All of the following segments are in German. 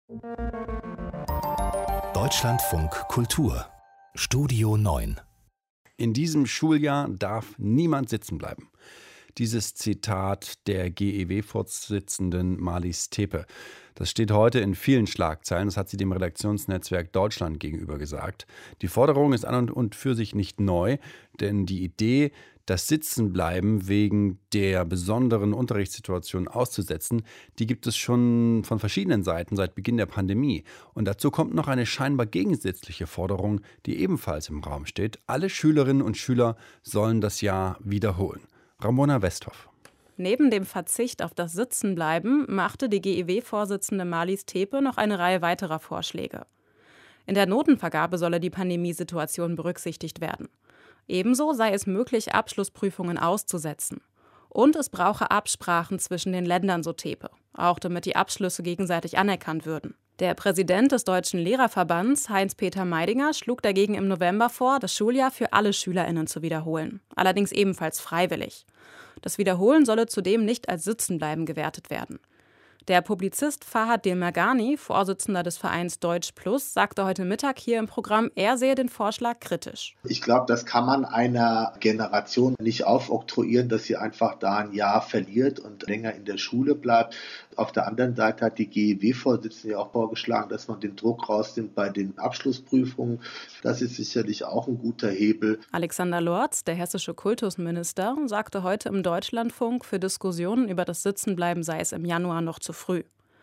Deutschlandfunk Kultur Studio 9. In diesem Schuljahr darf niemand sitzen bleiben. Dieses Zitat der GEW-Vorsitzenden Marlies Tepe. Das steht heute in vielen Schlagzeilen. Das hat sie dem Redaktionsnetzwerk Deutschland gegenüber gesagt. Die Forderung ist an und für sich nicht neu, denn die Idee, das Sitzenbleiben wegen der besonderen Unterrichtssituation auszusetzen, die gibt es schon von verschiedenen Seiten seit Beginn der Pandemie. Und dazu kommt noch eine scheinbar gegensätzliche Forderung, die ebenfalls im Raum steht. Alle Schülerinnen und Schüler sollen das Jahr wiederholen. Ramona Westhoff. Neben dem Verzicht auf das Sitzenbleiben machte die GEW-Vorsitzende Marlies Tepe noch eine Reihe weiterer Vorschläge. In der Notenvergabe solle die Pandemiesituation berücksichtigt werden. Ebenso sei es möglich, Abschlussprüfungen auszusetzen. Und es brauche Absprachen zwischen den Ländern, so Tepe, auch damit die Abschlüsse gegenseitig anerkannt würden. Der Präsident des Deutschen Lehrerverbands, Heinz-Peter Meidinger, schlug dagegen im November vor, das Schuljahr für alle SchülerInnen zu wiederholen. Allerdings ebenfalls freiwillig. Das Wiederholen solle zudem nicht als Sitzenbleiben gewertet werden. Der Publizist Fahad Delmergani, Vorsitzender des Vereins Deutsch Plus, sagte heute Mittag hier im Programm, er sehe den Vorschlag kritisch. Ich glaube, das kann man einer Generation nicht aufoktroyieren, dass sie einfach da ein Jahr verliert und länger in der Schule bleibt. Auf der anderen Seite hat die GEW-Vorsitzende ja auch vorgeschlagen, dass man den Druck rausnimmt bei den Abschlussprüfungen. Das ist sicherlich auch ein guter Hebel. Alexander Lorz, der hessische Kultusminister, sagte heute im Deutschlandfunk, für Diskussionen über das Sitzenbleiben sei es im Januar noch zu früh.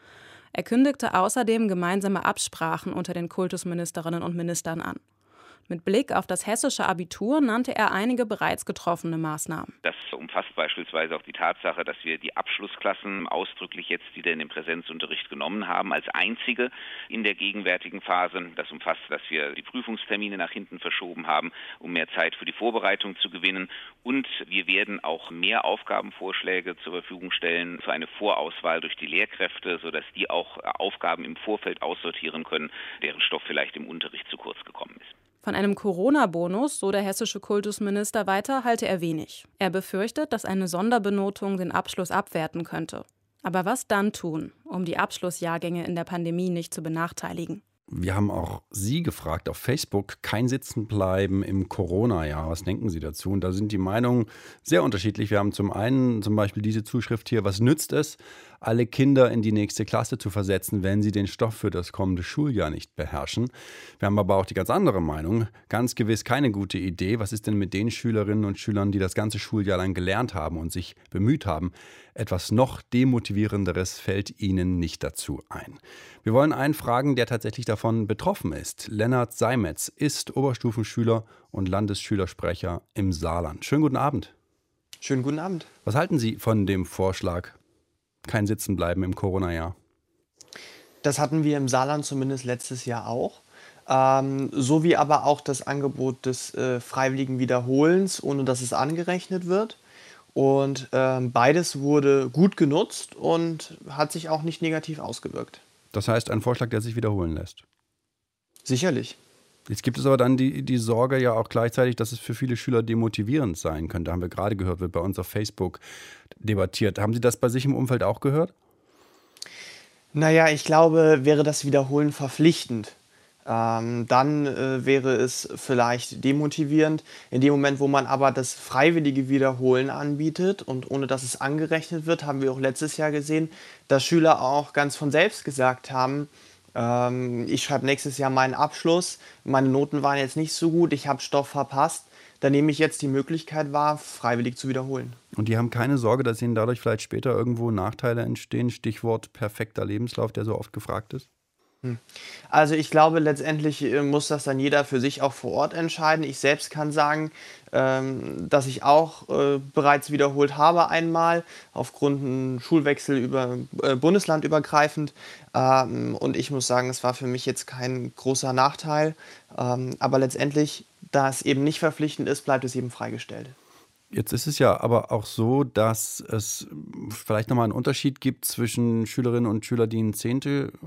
Er kündigte außerdem gemeinsame Absprachen unter den Kultusministerinnen und Ministern an. Mit Blick auf das hessische Abitur nannte er einige bereits getroffene Maßnahmen. Das umfasst beispielsweise auch die Tatsache, dass wir die Abschlussklassen ausdrücklich jetzt wieder in den Präsenzunterricht genommen haben, als einzige in der gegenwärtigen Phase. Das umfasst, dass wir die Prüfungstermine nach hinten verschoben haben, um mehr Zeit für die Vorbereitung zu gewinnen. Und wir werden auch mehr Aufgabenvorschläge zur Verfügung stellen für eine Vorauswahl durch die Lehrkräfte, sodass die auch Aufgaben im Vorfeld aussortieren können, deren Stoff vielleicht im Unterricht zu kurz gekommen ist. Von einem Corona-Bonus, so der hessische Kultusminister weiter, halte er wenig. Er befürchtet, dass eine Sonderbenotung den Abschluss abwerten könnte. Aber was dann tun, um die Abschlussjahrgänge in der Pandemie nicht zu benachteiligen? Wir haben auch Sie gefragt auf Facebook, kein Sitzenbleiben im Corona-Jahr. Was denken Sie dazu? Und da sind die Meinungen sehr unterschiedlich. Wir haben zum einen zum Beispiel diese Zuschrift hier: Was nützt es, alle Kinder in die nächste Klasse zu versetzen, wenn sie den Stoff für das kommende Schuljahr nicht beherrschen? Wir haben aber auch die ganz andere Meinung. Ganz gewiss keine gute Idee. Was ist denn mit den Schülerinnen und Schülern, die das ganze Schuljahr lang gelernt haben und sich bemüht haben? Etwas noch Demotivierenderes fällt ihnen nicht dazu ein. Wir wollen einen fragen, der tatsächlich davon betroffen ist. Lennart Seimetz ist Oberstufenschüler und Landesschülersprecher im Saarland. Schönen guten Abend. Schönen guten Abend. Was halten Sie von dem Vorschlag, kein Sitzenbleiben im Corona-Jahr? Das hatten wir im Saarland zumindest letztes Jahr auch. Sowie aber auch das Angebot des freiwilligen Wiederholens, ohne dass es angerechnet wird. Und beides wurde gut genutzt und hat sich auch nicht negativ ausgewirkt. Das heißt, ein Vorschlag, der sich wiederholen lässt? Sicherlich. Jetzt gibt es aber dann die Sorge ja auch gleichzeitig, dass es für viele Schüler demotivierend sein könnte. Haben wir gerade gehört, wird bei uns auf Facebook debattiert. Haben Sie das bei sich im Umfeld auch gehört? Naja, ich glaube, wäre das Wiederholen verpflichtend, dann wäre es vielleicht demotivierend. In dem Moment, wo man aber das freiwillige Wiederholen anbietet und ohne dass es angerechnet wird, haben wir auch letztes Jahr gesehen, dass Schüler auch ganz von selbst gesagt haben, ich schreibe nächstes Jahr meinen Abschluss, meine Noten waren jetzt nicht so gut, ich habe Stoff verpasst, dann nehme ich jetzt die Möglichkeit wahr, freiwillig zu wiederholen. Und die haben keine Sorge, dass ihnen dadurch vielleicht später irgendwo Nachteile entstehen? Stichwort perfekter Lebenslauf, der so oft gefragt ist. Also ich glaube, letztendlich muss das dann jeder für sich auch vor Ort entscheiden. Ich selbst kann sagen, dass ich auch bereits wiederholt habe einmal, aufgrund einem Schulwechsel bundeslandübergreifend. Und ich muss sagen, es war für mich jetzt kein großer Nachteil. Aber letztendlich, da es eben nicht verpflichtend ist, bleibt es eben freigestellt. Jetzt ist es ja aber auch so, dass es vielleicht nochmal einen Unterschied gibt zwischen Schülerinnen und Schülern, die einen 10.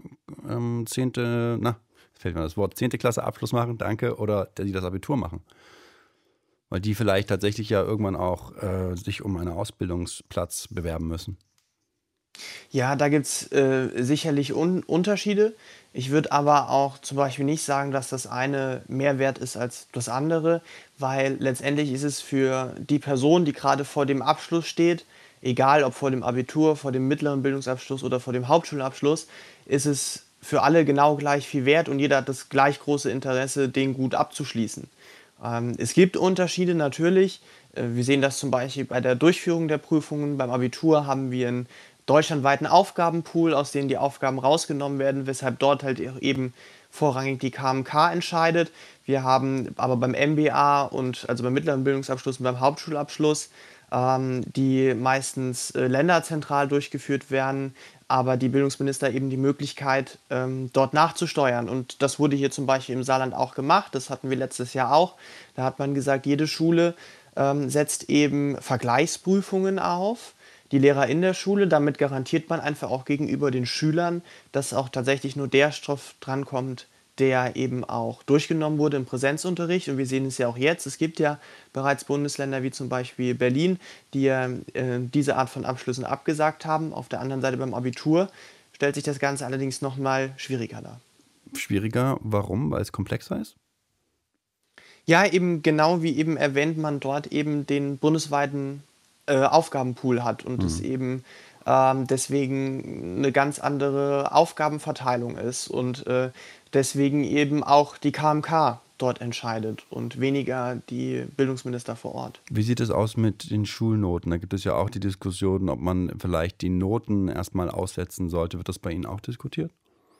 Klasse Abschluss machen, danke, oder die das Abitur machen. Weil die vielleicht tatsächlich ja irgendwann auch sich um einen Ausbildungsplatz bewerben müssen. Ja, da gibt es sicherlich Unterschiede. Ich würde aber auch zum Beispiel nicht sagen, dass das eine mehr wert ist als das andere, weil letztendlich ist es für die Person, die gerade vor dem Abschluss steht, egal ob vor dem Abitur, vor dem mittleren Bildungsabschluss oder vor dem Hauptschulabschluss, ist es für alle genau gleich viel wert und jeder hat das gleich große Interesse, den gut abzuschließen. Es gibt Unterschiede natürlich. Wir sehen das zum Beispiel bei der Durchführung der Prüfungen. Beim Abitur haben wir einen deutschlandweiten Aufgabenpool, aus dem die Aufgaben rausgenommen werden, weshalb dort halt eben vorrangig die KMK entscheidet. Wir haben aber beim MBA und also beim mittleren Bildungsabschluss und beim Hauptschulabschluss, die meistens länderzentral durchgeführt werden, aber die Bildungsminister eben die Möglichkeit, dort nachzusteuern. Und das wurde hier zum Beispiel im Saarland auch gemacht. Das hatten wir letztes Jahr auch. Da hat man gesagt, jede Schule setzt eben Vergleichsprüfungen auf, die Lehrer in der Schule. Damit garantiert man einfach auch gegenüber den Schülern, dass auch tatsächlich nur der Stoff drankommt, der eben auch durchgenommen wurde im Präsenzunterricht. Und wir sehen es ja auch jetzt. Es gibt ja bereits Bundesländer wie zum Beispiel Berlin, die ja diese Art von Abschlüssen abgesagt haben. Auf der anderen Seite beim Abitur stellt sich das Ganze allerdings nochmal schwieriger dar. Schwieriger, warum? Weil es komplexer ist? Ja, eben genau wie eben erwähnt, man dort eben den bundesweiten Aufgabenpool hat und es eben deswegen eine ganz andere Aufgabenverteilung ist und deswegen eben auch die KMK dort entscheidet und weniger die Bildungsminister vor Ort. Wie sieht es aus mit den Schulnoten? Da gibt es ja auch die Diskussion, ob man vielleicht die Noten erstmal aussetzen sollte. Wird das bei Ihnen auch diskutiert?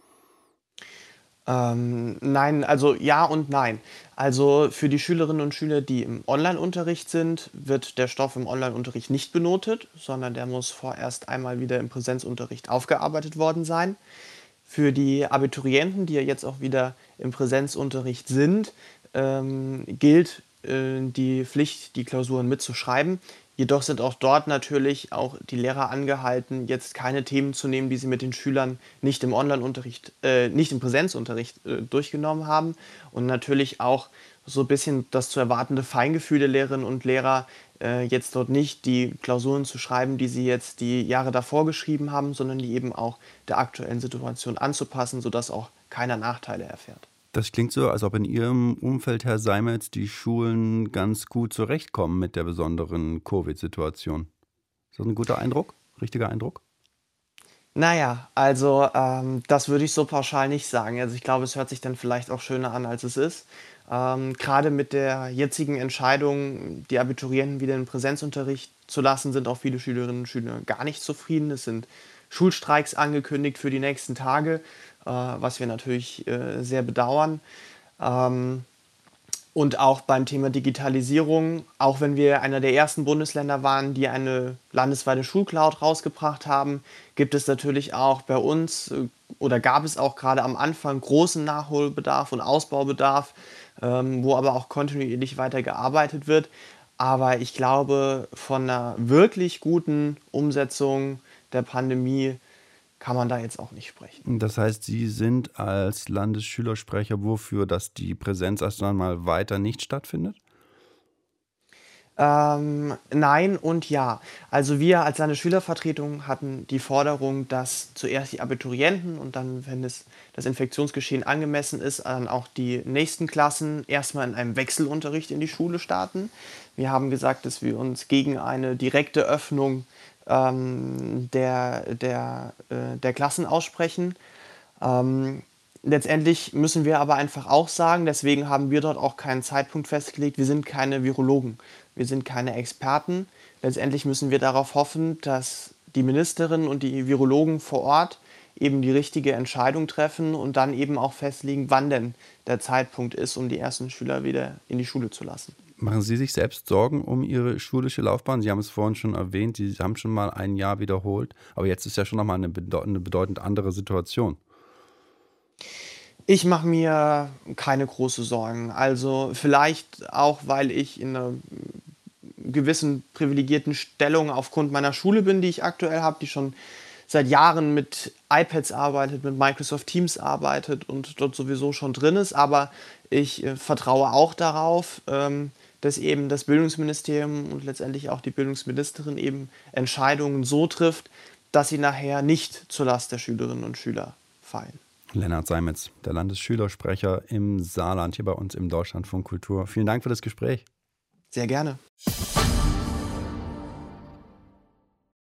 Nein, also ja und nein. Also für die Schülerinnen und Schüler, die im Online-Unterricht sind, wird der Stoff im Online-Unterricht nicht benotet, sondern der muss vorerst einmal wieder im Präsenzunterricht aufgearbeitet worden sein. Für die Abiturienten, die ja jetzt auch wieder im Präsenzunterricht sind, gilt die Pflicht, die Klausuren mitzuschreiben. Jedoch sind auch dort natürlich auch die Lehrer angehalten, jetzt keine Themen zu nehmen, die sie mit den Schülern nicht im Online-Unterricht, nicht im Präsenzunterricht durchgenommen haben. Und natürlich auch so ein bisschen das zu erwartende Feingefühl der Lehrerinnen und Lehrer, jetzt dort nicht die Klausuren zu schreiben, die sie jetzt die Jahre davor geschrieben haben, sondern die eben auch der aktuellen Situation anzupassen, sodass auch keiner Nachteile erfährt. Das klingt so, als ob in Ihrem Umfeld, Herr Seimetz, die Schulen ganz gut zurechtkommen mit der besonderen Covid-Situation. Ist das ein guter Eindruck? Richtiger Eindruck? Naja, also das würde ich so pauschal nicht sagen. Also ich glaube, es hört sich dann vielleicht auch schöner an, als es ist. Gerade mit der jetzigen Entscheidung, die Abiturienten wieder in den Präsenzunterricht zu lassen, sind auch viele Schülerinnen und Schüler gar nicht zufrieden. Es sind Schulstreiks angekündigt für die nächsten Tage, was wir natürlich sehr bedauern. Und auch beim Thema Digitalisierung, auch wenn wir einer der ersten Bundesländer waren, die eine landesweite Schulcloud rausgebracht haben, gibt es natürlich auch bei uns oder gab es auch gerade am Anfang großen Nachholbedarf und Ausbaubedarf, wo aber auch kontinuierlich weiter gearbeitet wird. Aber ich glaube, von einer wirklich guten Umsetzung der Pandemie kann man da jetzt auch nicht sprechen. Das heißt, Sie sind als Landesschülersprecher wofür, dass die Präsenz erst einmal weiter nicht stattfindet? Nein und ja. Also wir als Landesschülervertretung hatten die Forderung, dass zuerst die Abiturienten und dann, wenn das Infektionsgeschehen angemessen ist, dann auch die nächsten Klassen erstmal in einem Wechselunterricht in die Schule starten. Wir haben gesagt, dass wir uns gegen eine direkte Öffnung der Klassen aussprechen. Letztendlich müssen wir aber einfach auch sagen, deswegen haben wir dort auch keinen Zeitpunkt festgelegt, wir sind keine Virologen, wir sind keine Experten. Letztendlich müssen wir darauf hoffen, dass die Ministerinnen und die Virologen vor Ort eben die richtige Entscheidung treffen und dann eben auch festlegen, wann denn der Zeitpunkt ist, um die ersten Schüler wieder in die Schule zu lassen. Machen Sie sich selbst Sorgen um Ihre schulische Laufbahn? Sie haben es vorhin schon erwähnt, Sie haben schon mal ein Jahr wiederholt, aber jetzt ist ja schon nochmal eine bedeutend andere Situation. Ich mache mir keine großen Sorgen. Also vielleicht auch, weil ich in einer gewissen privilegierten Stellung aufgrund meiner Schule bin, die ich aktuell habe, die schon seit Jahren mit iPads arbeitet, mit Microsoft Teams arbeitet und dort sowieso schon drin ist. Aber ich vertraue auch darauf, dass eben das Bildungsministerium und letztendlich auch die Bildungsministerin eben Entscheidungen so trifft, dass sie nachher nicht zur Last der Schülerinnen und Schüler fallen. Lennart Seimetz, der Landesschülersprecher im Saarland, hier bei uns im Deutschlandfunk Kultur. Vielen Dank für das Gespräch. Sehr gerne.